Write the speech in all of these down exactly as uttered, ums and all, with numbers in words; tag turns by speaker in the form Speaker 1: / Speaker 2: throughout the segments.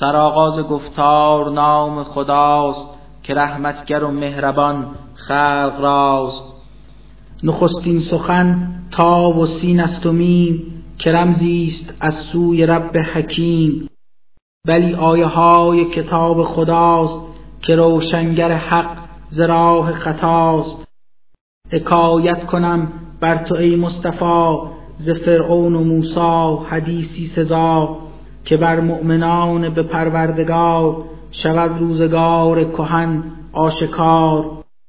Speaker 1: سرآغاز گفتار نام خداست، که رحمتگر و مهربان خلق راست. نخستین سخن تا و سین است و میم، که رمزیست از سوی رب حکیم. ولی آیه های کتاب خداست، که روشنگر حق ز راه خطاست. حکایت کنم بر تو ای مصطفی، ز فرعون و موسی حدیثی سزا. که بر مؤمنان به پروردگار، شود روزگار کهن آشکار.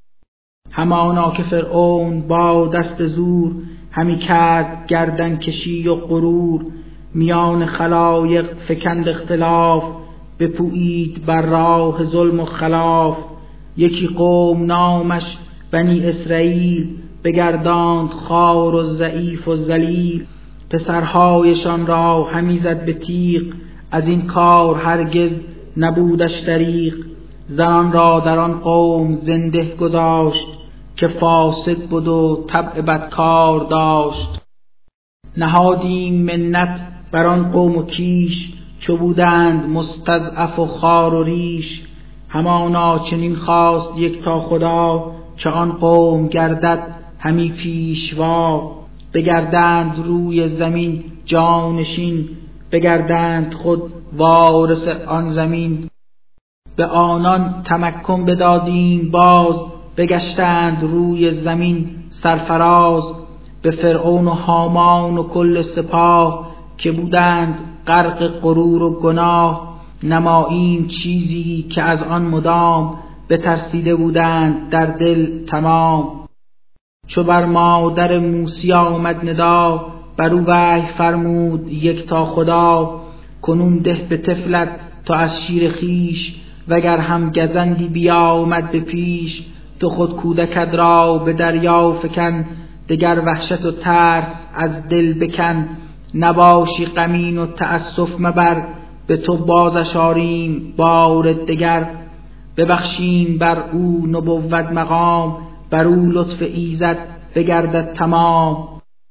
Speaker 1: همانا که فرعون با دست زور، همی کرد گردن کشی و غرور. میان خلایق فکند اختلاف، بپویید بر راه ظلم و خلاف. یکی قوم نامش بنی اسرائیل، بگرداند خوار و ضعیف و ذلیل. پسرهایشان را همی زد به تیغ، از این کار هرگز نبودش دریغ. زنان را در آن قوم زنده گذاشت، که فاسق بود و طبع بدکار داشت. نهادیم منت بر آن قوم و کیش، چو بودند مستضعف و خوار و ریش. همانا چنین خواست یکتا خدا، که آن قوم گردد همی پیشوا. بگردند روی زمین جانشین، بگردند خود وارث آن زمین. به آنان تمکن بدادیم باز، بگشتند روی زمین سرفراز. به فرعون و هامان و کل سپاه، که بودند غرق غرور و گناه. نماییم چیزی که از آن مدام، بترسیده بودند در دل تمام. چو بر مادر موسی آمد ندا، بر او وحی فرمود یکتا خدا. کنون ده به طفلت تا از شیر خیش، وگر هم گزندی بیامد به پیش. تو خود کودکت را به دریا فکن، دگر وحشت و ترس از دل بکن. نباشی غمین و تأسف مبر، به تو بازش آریم بار دگر. ببخشیم بر او نبوت مقام، بر او لطف ایزد بگردد تمام.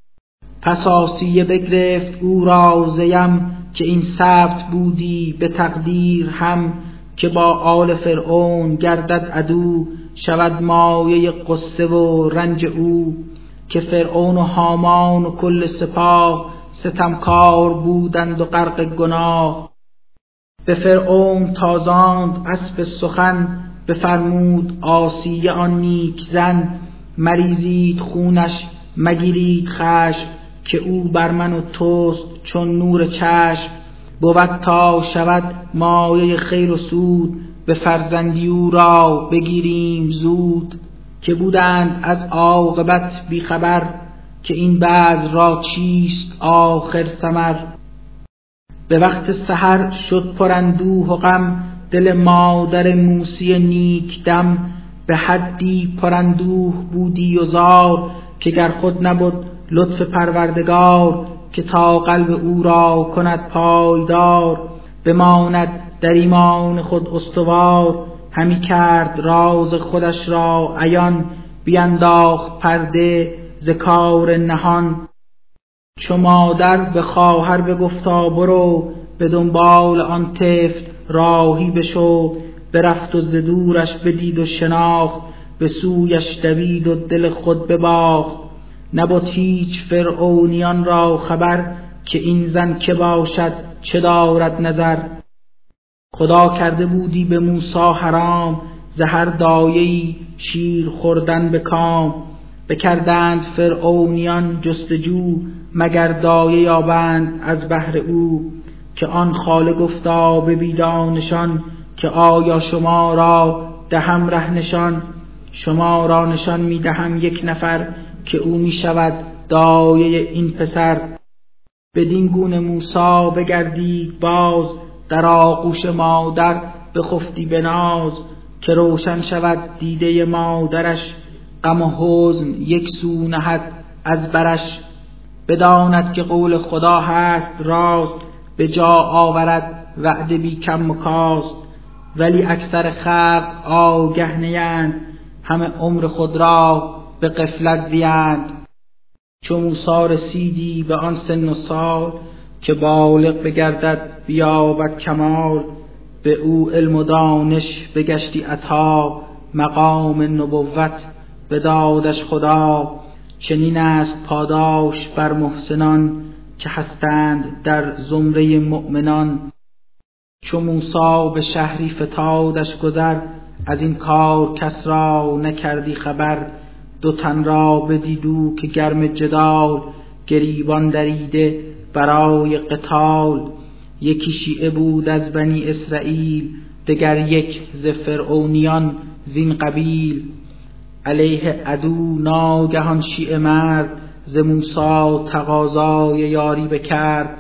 Speaker 1: پس آسیه بگرفت او را زیم، که این ثبت بودی به تقدیر هم. که با آل فرعون گردد عدو، شود مایه غصه و رنج او. که فرعون و هامان و کل سپاه، ستمکار بودند و غرق گناه. به فرعون تازاند اسب سخن، بفرمود آسیه آن نیک زن. مریزید خونش مگیرید خشم، که او بر من و توست چون نور چشم. بود تا شود مایه خیر و سود، به فرزندی او را بگیریم زود. که بودند از عاقبت بیخبر، که این بذر را چیست آخر ثمر. به وقت سحر شد پر اندوه و غم، دل مادر موسی نیک دم. به حدی پر اندوه بودی و زار، که گر خود نبود لطف پروردگار. که تا قلب او را کند پایدار، بماند در ایمان خود استوار. همی کرد راز خودش را عیان، بینداخت پرده ز کار نهان. چو مادر به خواهر بگفتا برو، به دنبال آن طفل راهی بشو. برفت و ز دورش بدید و شناخت، به سویش دوید و دل خود بباخت. نبود هیچ فرعونیان را خبر، که این زن که باشد چه دارد نظر. خدا کرده بودی به موسی حرام، ز هر دایه‌ای شیر خوردن به کام. بکردند فرعونیان جستجو، مگر دایه یابند از بهر او. که آن خاله گفتا به بیدانشان، که آیا شما را دهم ره نشان. شما را نشان می دهم یک نفر، که او می شود دایه این پسر. بدین گونه موسی بگردید باز، در آغوش مادر بخفتی به ناز. که روشن شود دیده مادرش، غم و حزن یک سو نهد از برش. بداند که قول خدا هست راست، به جا آورد وعده بی کم و کاست. ولی اکثر خلق آگه نیند، همه عمر خود را به غفلت زیند. چو موسی رسیدی به آن سن و سال، که بالغ بگردد بیابد کمال. به او علم و دانش بگشتی عطا، مقام نبوت بدادش خدا. چنین است پاداش بر محسنان، که هستند در زمره مؤمنان. چو موسی به شهری فتادش گذر، از این کار کس را نکردی خبر. دو تن را بدیدو که گرم جدال، گریبان دریده برای قتال. یکی شیعه بود از بنی اسرائیل، دگر یک ز فرعونیان زین قبیل. علیه عدو ناگهان شیعه مرد، ز موسی تقاضای یاری بکرد.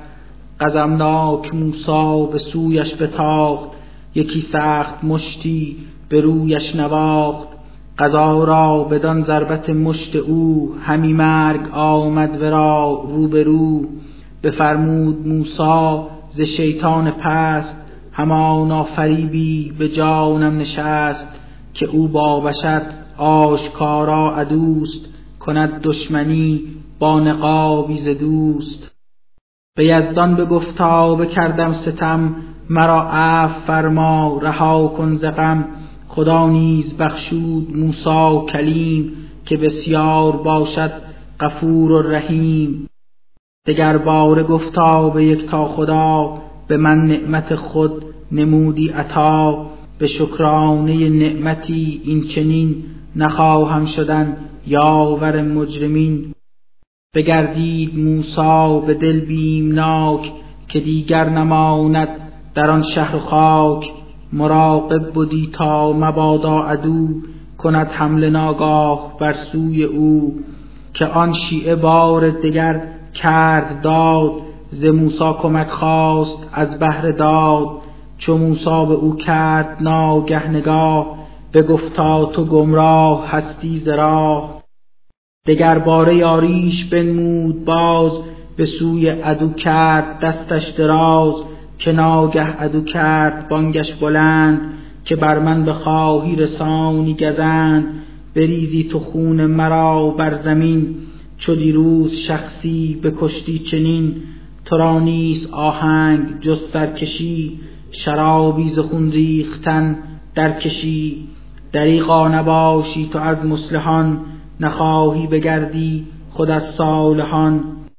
Speaker 1: غضبناک موسی به سویش بتاخت، یکی سخت مشتی به رویش نواخت. قضا را بدان ضربت مشت او، همی مرگ آمد ورا روبرو. بفرمود موسی ز شیطان پست، همانا فریبی به جانم نشست. که او با بشر آشکارا عدوست، کند دشمنی با نقابی ز دوست. به یزدان بگفتا بکردم ستم، مرا عفو فرما رها کن ز غم. خدا نیز بخشود موسی کلیم، که بسیار باشد غفور و رحیم. دگر باره گفتا به یکتا خدا، به من نعمت خود نمودی عطا. به شکرانه نعمتی این چنین، نخواهم شدن یاور مجرمین. بگردید موسی به دل بیمناک، که دیگر نماند در آن شهر و خاک. مراقب بودی تا مبادا عدو، کند حمله ناگاه بر سوی او. که آن شیعه بار دگر کرد داد، ز موسی کمک خواست از بهر داد. چو موسی به او کرد ناگه نگاه، بگفتا تو گمراه هستی ز راه. دگر باره یاریش بنمود باز، به سوی عدو کرد دستش دراز. که ناگه عدو کرد بانگش بلند، که بر من بخواهی رسانی گزند. بریزی تو خون مرا بر زمین، چو دیروز شخصی بکشتی چنین. تو را نیست آهنگ جز سرکشی، شرابی ز خون ریختن درکشی. دریغا نباشی تو از مصلحان، نخواهی بگردی خود از صالحان.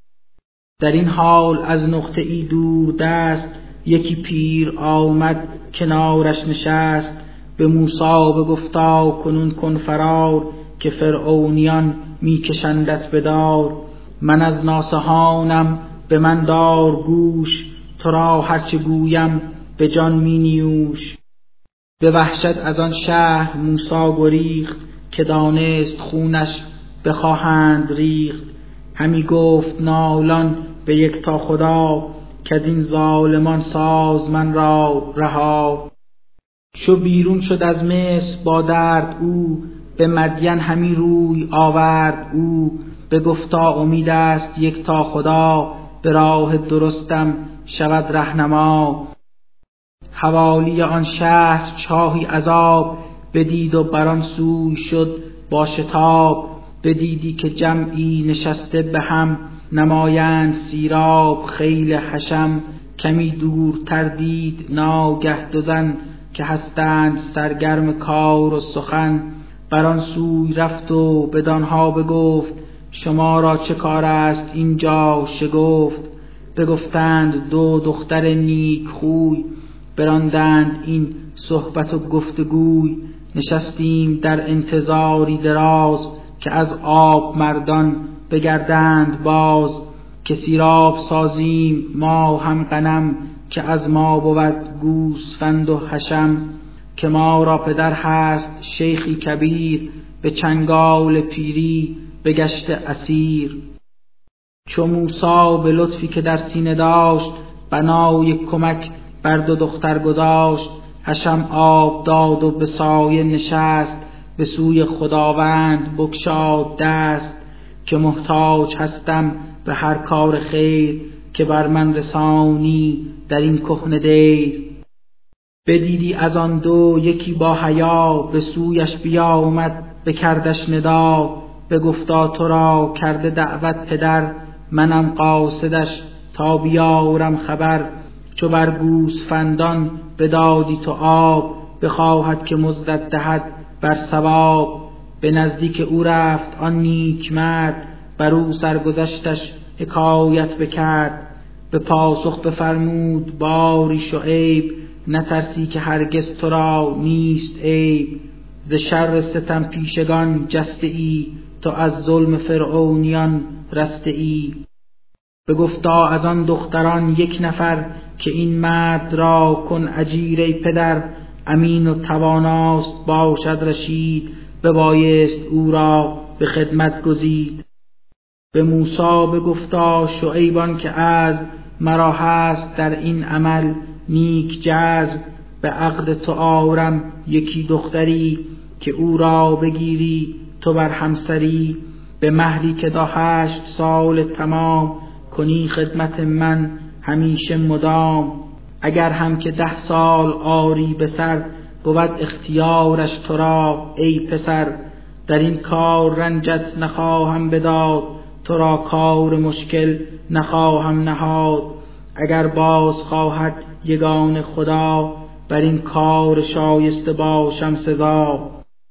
Speaker 1: در این حال از نقطه ای دور دست، یکی پیر آمد کنارش نشست. به موسی بگفتا کنون کن فرار، که فرعونیان می کشندت به دار. من از ناصحانم به من دار گوش، تو را هرچه گویم به جان می نیوش. به وحشت از آن شهر موسی گریخت، که دانست خونش بخواهند ریخت. همی گفت نالان به یکتا خدا، که از این ظالمان ساز من را رها. چو بیرون شد از مصر با درد او، به مدین همی روی آورد او. بگفتا امید است یکتا خدا، به راه درستم شود رهنما. حوالی آن شهر چاهی عذاب، بدید و بران سوی شد با شتاب. بدیدی که جمعی نشسته به هم، نمایند سیراب خیل حشم. کمی دورتر دید ناگه دو زن، که هستند سرگرم کار و سخن. بران سوی رفت و بدانها بگفت، شما را چه کار است اینجا شگفت. بگفتند دو دختر نیک خوی، براندند این صحبت و گفتگوی. نشستیم در انتظاری دراز، که از آب مردان بگردند باز. که سیراب سازیم ما هم غنم، که از ما بود گوسفند و حشم. که ما را پدر هست شیخی کبیر، به چنگال پیری بگشته اسیر. چو موسی به لطفی که در سینه داشت، بنای کمک بر دو دختر گذاشت. حشم آب داد و به سایه نشست، به سوی خداوند بگشاد دست. که محتاج هستم به هر کار خیر، که بر من رسانی در این کهنه دیر. بدیدی از آن دو یکی با حیا، به سویش بیامد بکردش ندا. بگفتا تو را کرده دعوت پدر، منم قاصدش تا بیارم خبر. چو بر گوسفندان بدادی تو آب، بخواهد که مزدت دهد بر ثواب. به نزدیک او رفت آن نیک مرد، بر او سرگذشتش حکایت بکرد. به پاسخ بفرمود باری شعیب، نترسی که هرگز تو را نیست عیب. ز شر ستم پیشگان جسته ای، تو از ظلم فرعونیان رسته ای. بگفتا از آن دختران یک نفر، که این مرد را کن اجیر ای پدر. امین و تواناست باشد رشید، ببایست او را به خدمت گزید. به موسی بگفتا شعیبان که عزم، مرا هست در این عمل نیک جزم. به عقد تو آرم یکی دختری، که او را بگیری تو بر همسری. به مهری که تا هشت سال تمام، کنی خدمت من همیشه مدام. اگر هم که ده سال آری به سر، بود اختیارش تو را ای پسر. در این کار رنجت نخواهم بداد، تو را کار مشکل نخواهم نهاد. اگر باز خواهد یگان خدا، بر این کار شایسته باشم سزا.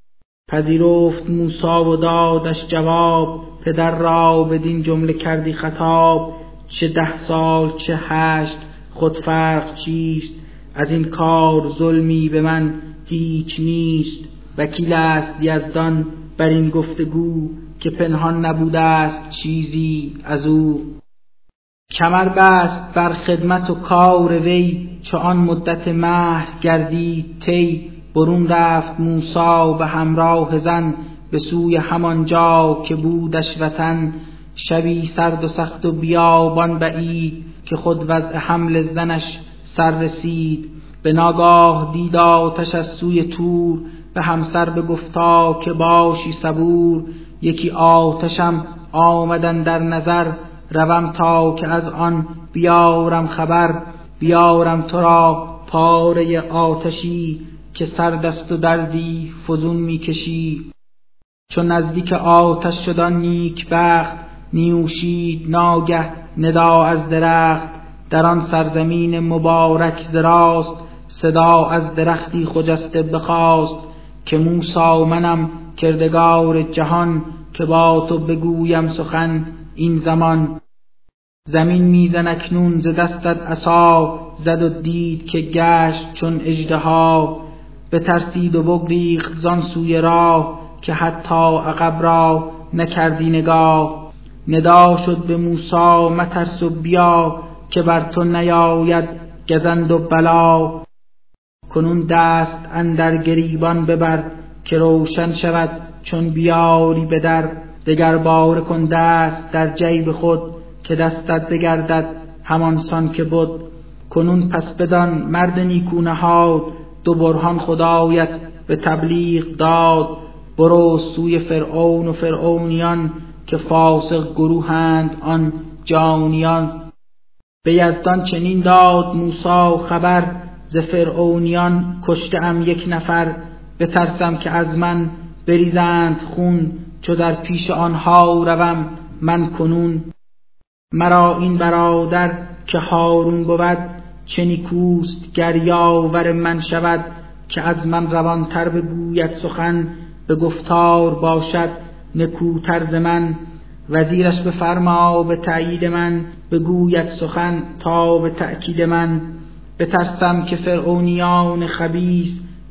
Speaker 1: پذیرفت موسی و دادش جواب، پدر را بدین جمله کردی خطاب. چه ده سال چه هشت خود فرق چیست، از این کار ظلمی به من هیچ نیست. وکیل است یزدان بر این گفتگو، که پنهان نبوده است چیزی از او. کمر بست بر خدمت و کار وی، چو آن مدت مهر گردید طی. برون رفت موسی به همراه زن، به سوی همان جا که بودش وطن. شبی سرد و سخت و بیابان بعید، که خود وضع حمل زنش سر رسید. به ناگاه دید آتش از سوی تور، به همسر بگفتا که باشی صبور. یکی آتشم آمدن در نظر، روم تا که از آن بیارم خبر. بیارم تو را پاره آتشی، که سرد است و دردی فزون می کشی. چون نزدیک آتش شد آن نیک بخت، نیوشید ناگه ندا از درخت. در آن سرزمین مبارک ز راست، صدا از درختی خجسته بخاست. که موسی منم کردگار جهان، که با تو بگویم سخن این زمان. زمین میزن اکنون ز دستت عصا، زد و دید که گشت چون اژدها. بترسید و بگریخت زان سوی راه، که حتی عقب را نکردی نگاه. ندا شد به موسی مترس و بیا، که بر تو نیاید گزند و بلا. کنون دست اندر گریبان ببر، که روشن شود چون بیاری به در. دگر باره کن دست در جیب خود، که دستت بگردد همان سان که بود. کنون پس بدان مرد نیکو نهاد، دو برهان خدایت به تبلیغ داد. برو سوی فرعون و فرعونیان، که فاسق گروهند آن جانیان. به یزدان چنین داد موسی خبر، ز فرعونیان کشته ام یک نفر. بترسم که از من بریزند خون، چو در پیش آنها روم من کنون. مرا این برادر که هارون بود، چه نیکوست گر یاور من شود. که از من روانتر بگوید سخن، به گفتار باشد نکوتر ز من. وزیرش بفرما به تأیید من، بگوید سخن تا به تأکید من. بترسم که فرعونیان خبیث،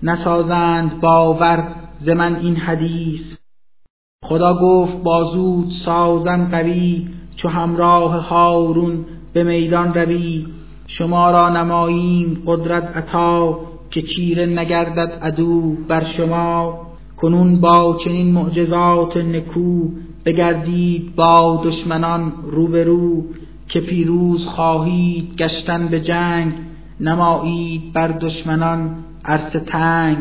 Speaker 1: نسازند باور ز من این حدیث. خدا گفت بازود سازم قوی، چو همراه هارون به میدان روی. شما را نماییم قدرت عطا، که چیره نگردد عدو بر شما. کنون با چنین معجزات نکو، بگردید با دشمنان روبرو. که پیروز خواهید گشتن به جنگ، نمایید بر دشمنان عرصه تنگ.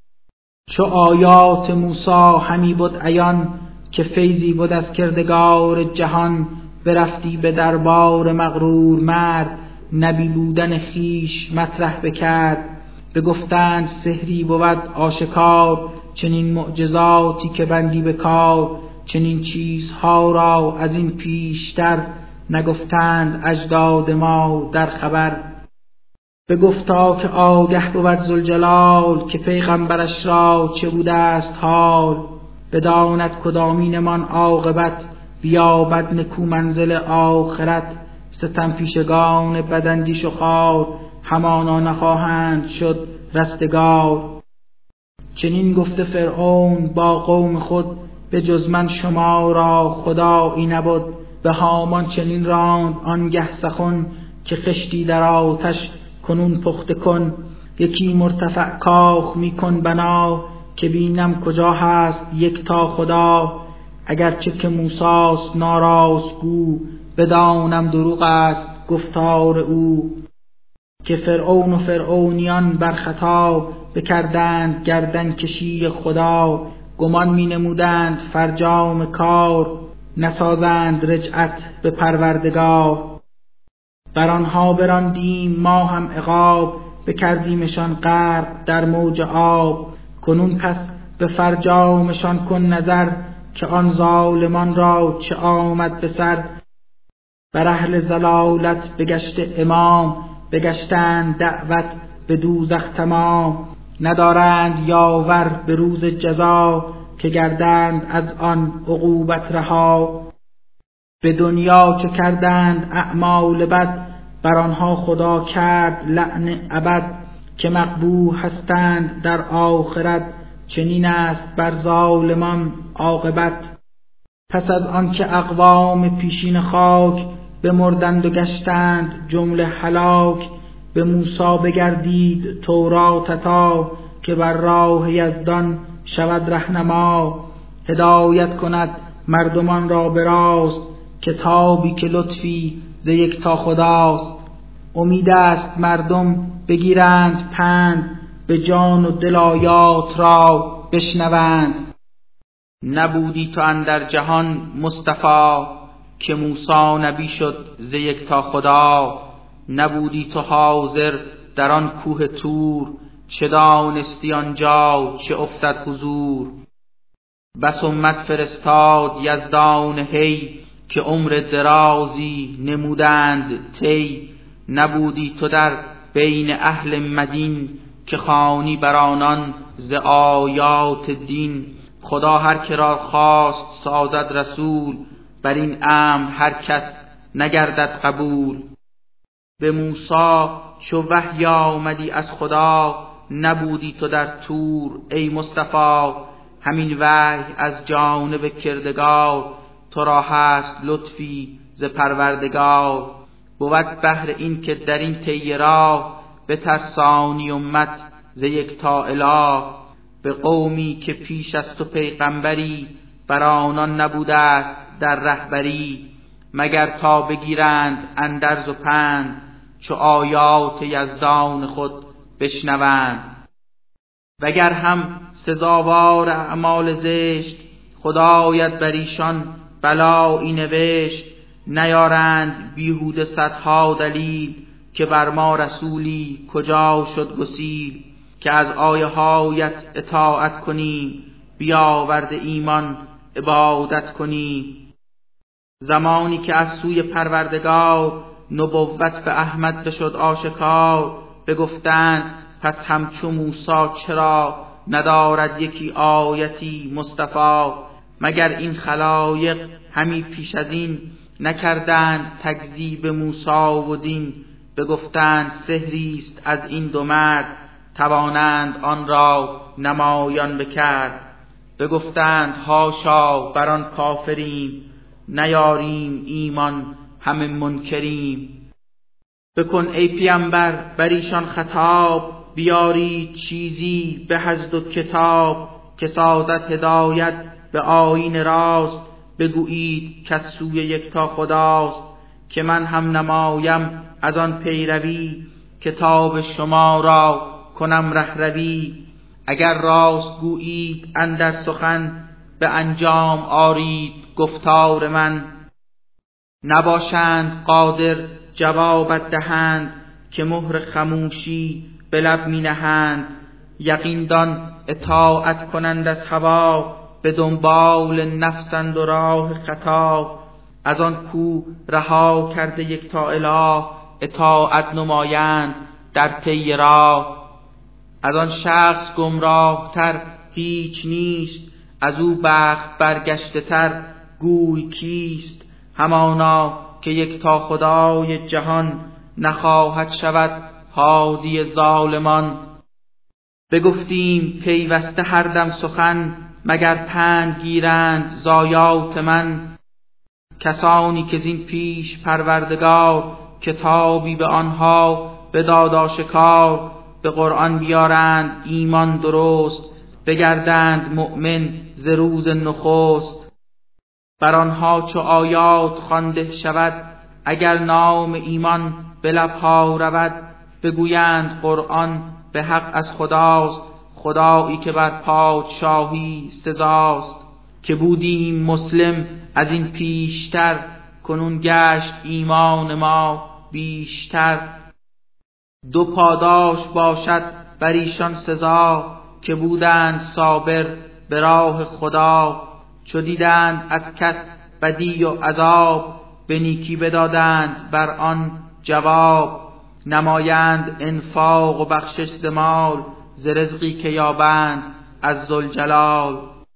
Speaker 1: چو آیات موسی همی بود عیان، که فیضی بود از کردگار جهان. برفتی به دربار مغرور مرد، نبی بودن خیش مطرح بکرد. بگفتند سحری بود آشکار، چنین معجزاتی که بندی به کار. چنین چیزها را از این پیشتر، نگفتند اجداد ما در خبر. بگفتا که آگه بود ذوالجلال، که پیغمبرش را چه بوده است حال. بداند کدامینمان عاقبت، بیابد نکو منزل آخرت. ستم پیشگان بداندیش و خوار، همانا نخواهند شد رستگار. چنین گفته فرعون با قوم خود، به جز من شما را خدایی نبود. به هامان چنین راند آنگه سخن، که خشتی در آتش کنون پخته کن. یکی مرتفع کاخ میکن بنا، که بینم کجا هست یک تا خدا. اگرچه که موسیٰ ناراست گو، بدانم دروغ است گفتار او. که فرعون و فرعونیان بر خطا، بکردند گردن کشی خدا. گمان می نمودند فرجام کار، نسازند رجعت به پروردگار. بر آنها براندیم ما هم عقاب، بکردیمشان غرق در موج آب. کنون پس به فرجامشان کن نظر، که آن ظالمان را چه آمد به سر. بر اهل ضلالت بگشت امام، بگشتند دعوت به دوزخ تمام. ندارند یاور به روز جزا، که گردند از آن عقوبت رها. به دنیا چه کردند اعمال بد، بر آنها خدا کرد لعن ابد. که مقبوح هستند در آخرت، چنین است بر ظالمان عاقبت. پس از آن که اقوام پیشین خاک، بمردند و گشتند جمله هلاک. به موسی بگردید تورات عطا، که بر راه یزدان شود رهنما. هدایت کند مردمان را به راست، کتابی که لطفی ز یکتا خداست. امید است مردم بگیرند پند، به جان و دل آیات را بشنوند. نبودی تو اندر جهان مصطفی، که موسی نبی شد ز یکتا خدا. نبودی تو حاضر در آن کوه طور، چه دانستی آنجا چه افتد حضور. بس امت فرستاد یزدان هی، که عمر درازی نمودند طی. نبودی تو در بین اهل مدین، که خوانی بر آنان ز آیات دین. خدا هر که را خواست سازد رسول، بر این امر هر کس نگردد قبول. به موسی چو وحی آمدی از خدا، نبودی تو در طور ای مصطفی. همین وحی از جانب کردگار، تو را هست لطفی ز پروردگار. بود بهر این که در این طی راه، بترسانی امت ز یکتا اله. به قومی که پیش از تو پیغمبری، بر آنان نبوده است در رهبری. مگر تا بگیرند اندرز و پند، چو آیات یزدان خود بشنوند. وگر هم سزاوار اعمال زشت، خدایت بر ایشان بلایی نوشت. نیارند بیهوده صدها دلیل، که بر ما رسولی کجا شد گسیل. که از آیه هایت اطاعت کنیم، بیاورد ایمان عبادت کنیم. زمانی که از سوی پروردگار، نبوت به احمد بشد آشکار. بگفتند پس همچو موسی چرا، ندارد یکی آیتی مصطفی. مگر این خلایق همی پیش از این، نکردند تکذیب موسی و دین. بگفتند سحریست از این دو مرد، توانند آن را نمایان بکرد. بگفتند حاشا بر آن کافریم، نیاریم ایمان همه منکریم. بکن ای پیامبر بر ایشان خطاب، بیارید چیزی به از دو کتاب. که سازد هدایت به آیین راست، بگویید که سوی یکتا خداست. که من هم نمایم از آن پیروی، کتاب شما را کنم رهروی. اگر راست گویید اندر سخن، به انجام آرید گفتار من. نباشند قادر جوابت دهند، که مهر خموشی به لب می نهند. یقین دان اطاعت کنند از هوا، به دنبال نفسند و راه خطا. از آن کو رها کرده یکتا اله، اطاعت نمایند در طی راه. از آن شخص گمراه تر هیچ نیست، از او بخت برگشته تر گوی کیست. همانا که یک تا خدای جهان، نخواهد شود هادی ظالمان. بگفتیم پیوسته هر دم سخن، مگر پند گیرند زایات من. کسانی که زین پیش پروردگار، کتابی به آنها بداد آشکار. به قرآن بیارند ایمان درست، بگردند مؤمن ز روز نخست. بر آنها چو آیات خوانده شود، اگر نام ایمان به لبها رود. بگویند قرآن به حق از خداست، خدایی که بر پادشاهی سزاست. که بودیم مسلم از این پیشتر، کنون گشت ایمان ما بیشتر. دو پاداش باشد بر ایشان سزا، که بودند صابر به راه خدا. چو دیدند از کس بدی و عذاب، به نیکی بدادند بر آن جواب. نمایند انفاق و بخشش ز مال، ز رزقی که یابند از ذوالجلال.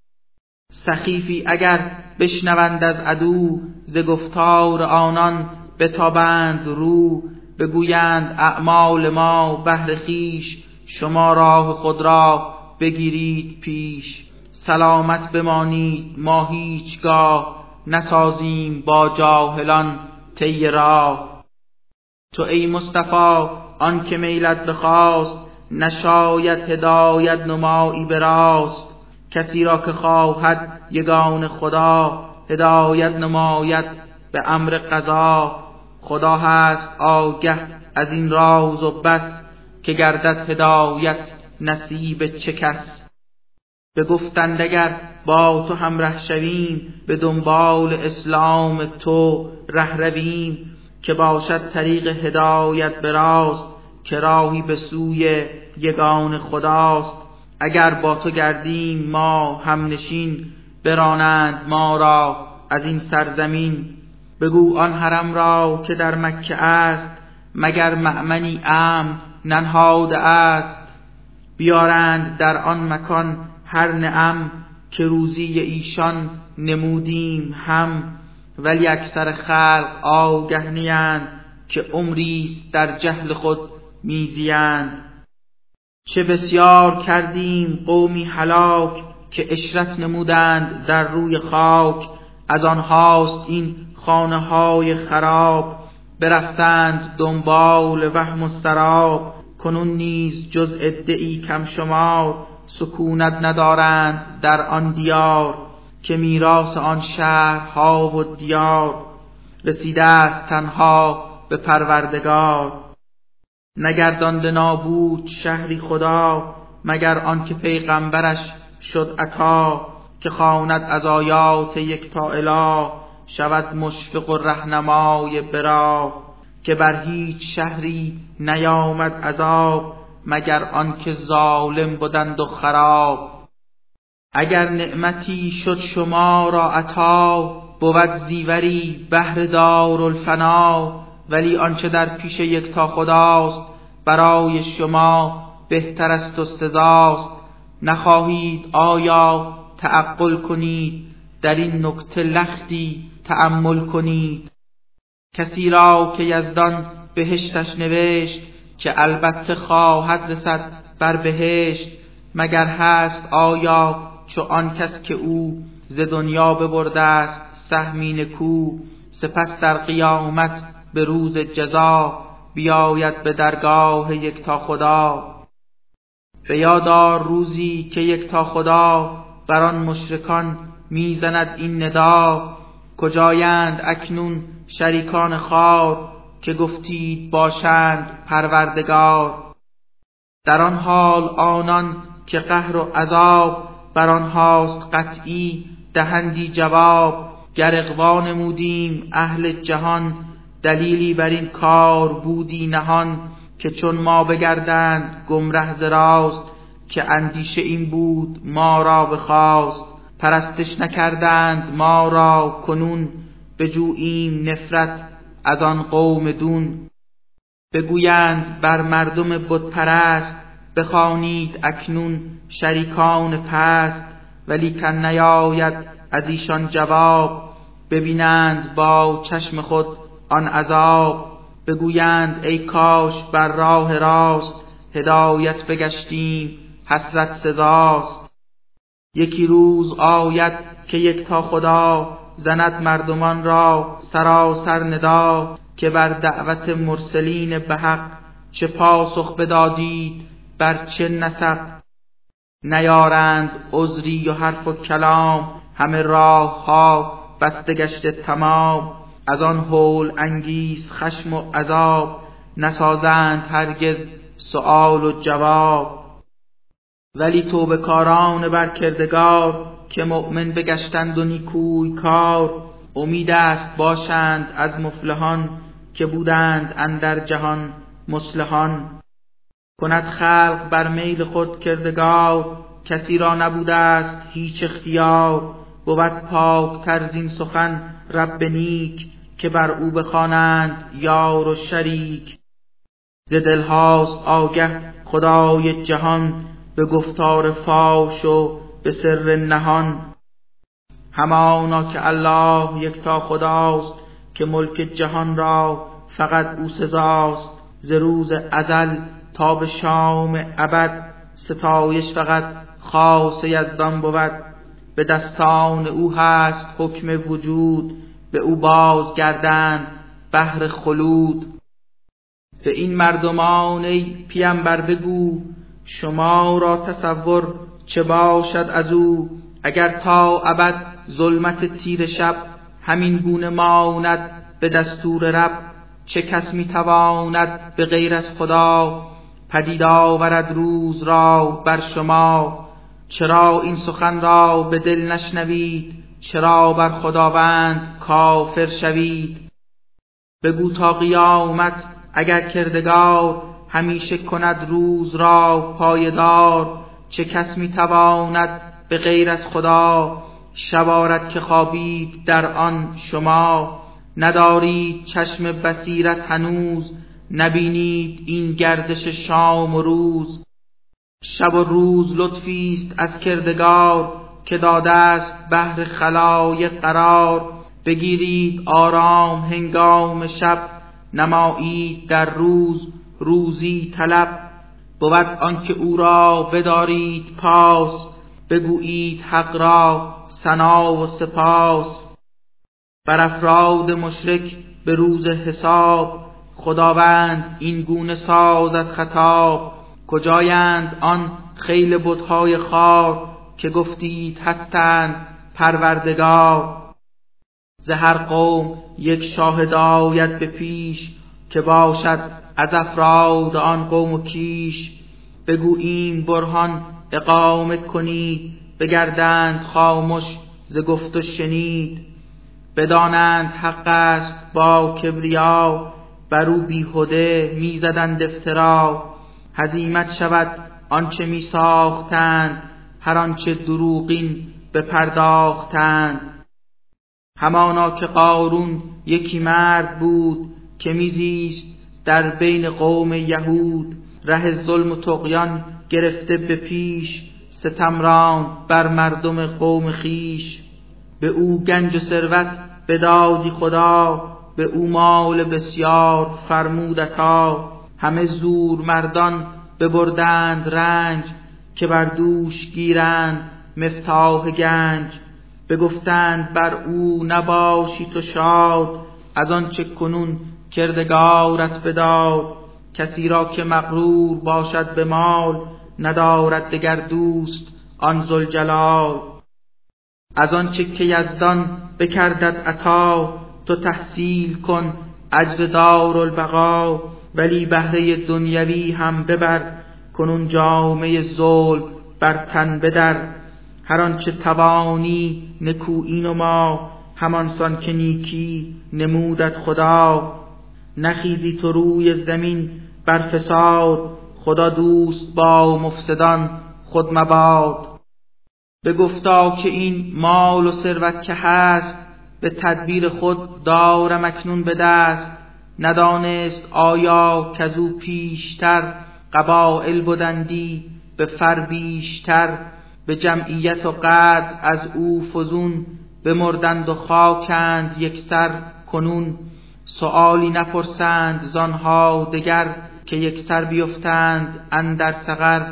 Speaker 1: سخیفی اگر بشنوند از عدو، ز گفتار آنان بتابند رو. بگویند اعمال ما بهر خویش، شما راه خود را بگیرید پیش. سلامت بمانید ما هیچگاه، نسازیم با جاهلان طی راه. تو ای مصطفی آن که میلت بخواست، نشاید هدایت نمایی به راست. کسی را که خواهد یگان خدا، هدایت نماید به امر قضا. خدا هست آگه از این راز و بس، که گردد هدایت نصیب چه کس. بگفتند اگر با تو همره شویم، به دنبال اسلام تو ره رویم. که باشد طریق هدایت به راست، که راهی به سوی یگان خداست. اگر با تو گردیم ما همنشین، برانند ما را از این سرزمین. بگو آن حرم را که در مکه است، مگر مأمنی امن ننهاده است. بیارند در آن مکان هر نعم، که روزی ایشان نمودیم هم. ولی اکثر خلق آگه نیند، که عمریست در جهل خود میزیند. چه بسیار کردیم قومی هلاک، که عشرت نمودند در روی خاک. از آنهاست این خانه های خراب، برفتند دنبال وهم و سراب. کنون نیز جز عده‌ای کم شمار، سکونت ندارند در آن دیار. که میراث آن شهرها و دیار، رسیده است تنها به پروردگار. نگردانده نابود شهری خدا، مگر آن که پیغمبرش شد عطا. که خواند از آیات یکتا اله، شود مشفق و رهنمای براه. که بر هیچ شهری نیامد عذاب، مگر آن که ظالم بودند و خراب. اگر نعمتی شد شما را عطا، بود زیوری بهر دارالفنا. ولی آنچه در پیش یکتا خداست، برای شما بهتر است و سزاست. نخواهید آیا تعقل کنید، در این نکته لختی تأمل کنید. کسی را که یزدان بهشتش نوشت، که البته خواهد رسد بر بهشت. مگر هست آیا چو آن کس که او ز دنیا ببرده است سهمی نکو. سپس در قیامت به روز جزا، بیاید به درگاه یکتا خدا. به یادار روزی که یکتا خدا، بر آن مشرکان میزند این ندا. کجایند اکنون شریکان خوار، که گفتید باشند پروردگار. در آن حال آنان که قهر و عذاب، بر آنهاست قطعی دهندی جواب. گر اغوا نمودیم اهل جهان، دلیلی بر این کار بودی نهان. که چون ما بگردند گمره ز راست، که اندیشه این بود ما را بخواست. پرستش نکردند ما را کنون، بجوییم نفرت از آن قوم دون. بگویند بر مردم بت پرست، بخوانید اکنون شریکان پست. ولیکن نیاید از ایشان جواب، ببینند با چشم خود آن عذاب. بگویند ای کاش بر راه راست، هدایت بگشتیم حسرت سزاست. یکی روز آید که یکتا خدا، زند مردمان را سراسر ندا. که بر دعوت مرسلین به حق، چه پاسخ بدادید بر چه نسق. نیارند عذری و حرف و کلام، همه راه ها بسته گشته تمام. از آن هول انگیز خشم و عذاب، نسازند هرگز سؤال و جواب. ولی توبه کاران بر کردگار، که مؤمن بگشتند و نیکوی کار. امید است باشند از مفلحان، که بودند اندر جهان مصلحان. کند خلق بر میل خود کردگار، کسی را نبوده است هیچ اختیار. بود پاک تر زین سخن رب نیک، که بر او بخوانند یار و شریک. ز دلهاست آگه خدای جهان، به گفتار فاش و به سر نهان. همانا که الله یکتا خداست، که ملک جهان را فقط او سزاست. ز روز ازل تا به شام ابد، ستایش فقط خاص یزدان بود. به دستان او هست حکم وجود، به او باز گردند بهر خلود. به این مردمان ای پیامبر بگو، شما را تصور چه باشد از او. اگر تا ابد ظلمت تیر شب، همین گونه ماند به دستور رب. چه کس میتواند به غیر از خدا، پدید آورد روز را بر شما. چرا این سخن را به دل نشنوید، چرا بر خداوند کافر شوید. بگو تا قیامت اگر کردگار، همیشه کند روز را پایدار. چه کس میتواند به غیر از خدا، شب آرد که خوابید در آن شما. ندارید چشم بصیرت هنوز، نبینید این گردش شام و روز. شب و روز لطفیست از کردگار، که داده است بهر خلایق قرار. بگیرید آرام هنگام شب، نمایید در روز روزی طلب. بود آنکه او را بدارید پاس، بگویید حق را ثنا و سپاس. بر افراد مشرک به روز حساب، خداوند این گونه سازد خطاب. کجایند آن خیل بت‌های خوار، که گفتید هستند پروردگار. ز هر قوم یک شاهد آید به پیش، که باشد از افراد آن قوم و کیش. بگوییم برهان اقامه کنید، بگردند خامش ز گفت و شنید. بدانند حق است با کبریا، بر او بیهوده میزدند افترا. هزیمت شود آنچه می ساختند، هر آنچه دروغین بپرداختند. همانا که قارون یکی مرد بود، که میزیست در بین قوم یهود. ره ظلم و طغیان گرفته به پیش، ستم راند بر مردم قوم خیش. به او گنج و ثروت بدادی خدا، به او مال بسیار فرمود عطا. همه زور مردان ببردند رنج، که بر دوش گیرند مفتاح گنج. بگفتند بر او نباشی تو شاد، از آنچه کنون کردگارت بداد. کسی را که مغرور باشد به مال، ندارد دگر دوست آن ذوالجلال. از آنچه که یزدان بکردت عطا، تو تحصیل کن اجر دارالبقا. ولی بهره دنیوی هم ببر، کنون جامه ظلم بر تن بدر. هر آنچه توانی نکویی نما، همانسان که نیکی نمودت خدا. نخیزی تو روی زمین بر فساد، خدا دوست با مفسدان خود مباد. بگفتا که این مال و ثروت که هست، به تدبیر خود دارم اکنون به دست. ندانست آیا کزو پیشتر قبایل بودندی به فر بیشتر، به جمعیت و قدر از او فزون، بمردند و خاکند یکسر کنون. سؤالی نپرسند زانها دگر، که یکسر بیفتند اندر سقر.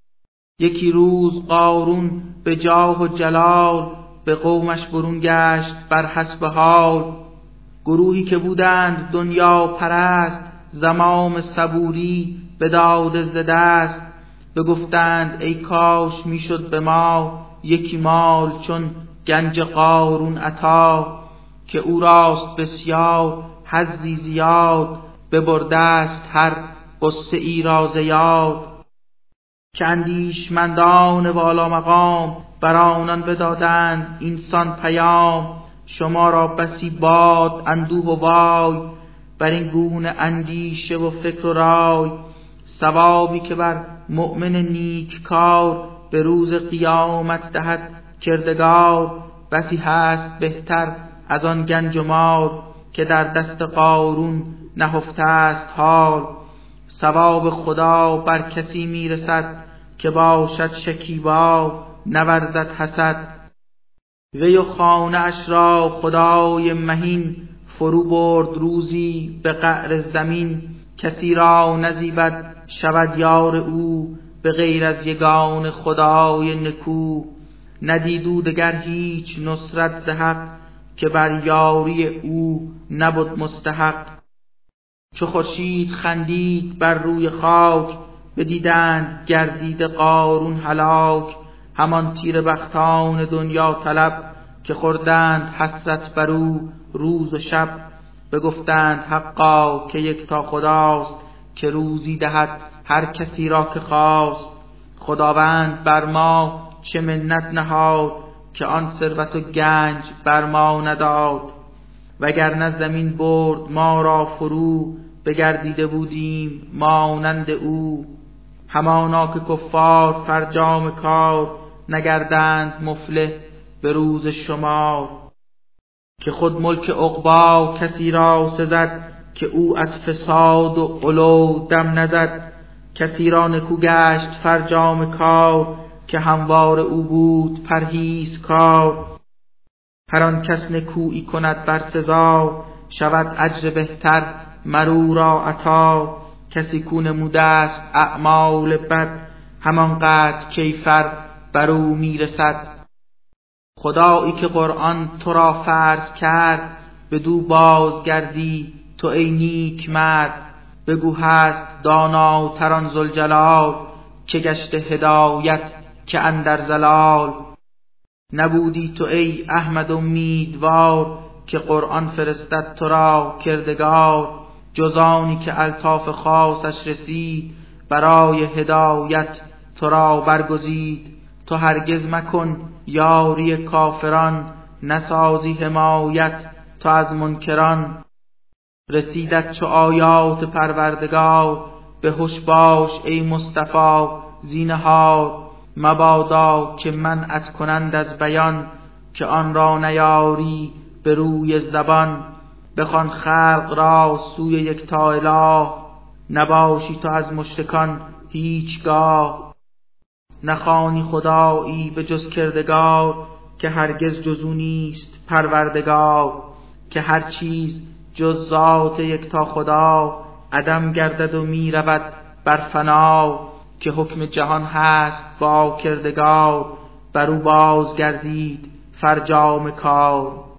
Speaker 1: یکی روز قارون به جاه و جلال، به قومش برون گشت بر حسب حال. گروهی که بودند دنیا پرست، زمام صبوری بداده ز دست. بگفتند ای کاش میشد به ما، یکی مال چون گنج قارون عطا. که او راست بسیار حظی زیاد، ببرده است هر غصه ای را ز یاد. که اندیشمندان والا مقام، بر آنان بدادند اینسان پیام. شما را بسی باد اندوه و وای، بر این گونه اندیشه و فکر و رای. ثوابی که بر مؤمن نیک کار، به روز قیامت دهد کردگار. بسی هست بهتر از آن گنج و مال، که در دست قارون نهفته است حال. ثواب خدا بر کسی میرسد، که باشد شکیبا نورزد حسد. وی و خانه اش را خدای مهین، فرو برد روزی به قعر زمین. کسی را نزیبد شود یار او، به غیر از یگان خدای نکو. ندیدو دگر هیچ نصرت ز حق، که بر یاری او نبود مستحق. چو خورشید خندید بر روی خاک، بدیدند گردید قارون هلاک. همان تیره بختان دنیا طلب، که خوردند حسرت بر او روز و شب. بگفتند حقا که یکتا خداست، که روزی دهد هر کسی را که خواست. خداوند بر ما چه منت نهاد، که آن ثروت و گنج بر ما نداد. وگرنه زمین برد ما را فرو، بگردیده بودیم مانند او. همانا که کفار فرجام کار، نگردند مفلح به روز شمار. که خود ملک عقبی کسی را سزد، که او از فساد و علو دم نزد. کسی را نکو گشت فرجام کار، که هموار او بود پرهیز کار. هر آن کس نکویی کند بر سزا، شود اجر بهتر مرو را عطا. کسی کو نموده است اعمال بد، همانقدر کیفر بر او میرسد. خدایی که قرآن تو را فرض کرد، بدو بازگردی تو ای نیک مرد. بگو هست داناتر آن ذوالجلال، که گشته هدایت که اندر ضلال. نبودی تو ای احمد امیدوار، که قرآن فرستد تو را کردگار. جز آنی که الطاف خاصش رسید، برای هدایت تو را برگزید. تو هرگز مکن یاری کافران، نسازی حمایت تو از منکران. رسیدت چو آیات پروردگار، به هوش باش ای مصطفی زینهار. مبادا که منعت کنند از بیان، که آن را نیاری به روی زبان. بخوان خلق را سوی یکتا اله، نباشی تو از مشرکان هیچگاه. نخوانی خدایی به جز کردگار، که هرگز جز او نیست پروردگار. که هر چیز جز ذات یکتا خدا، عدم گردد و می رود بر فنا. که حکم جهان هست با کردگار، بر او باز گردید فرجام کار.